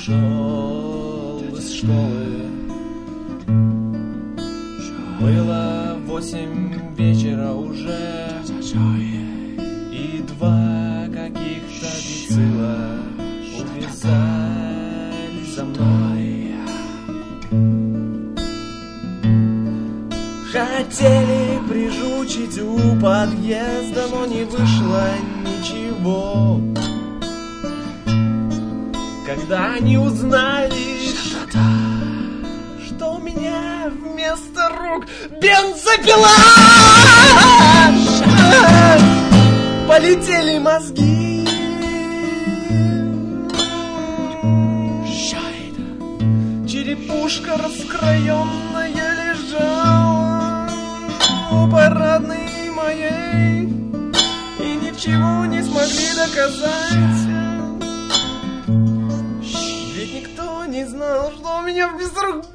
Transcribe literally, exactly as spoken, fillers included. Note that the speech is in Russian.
пришел из школы. Было восемь вечера уже, и два каких-то бицила увязали за мной. Хотели прижучить у подъезда, но не вышло ничего. Когда они узнали, что у меня вместо рук бензопила, полетели мозги. Черепушка раскроенная лежала у парадной моей, и ничего не смогли доказать. Ведь никто не знал, что у меня вместо рук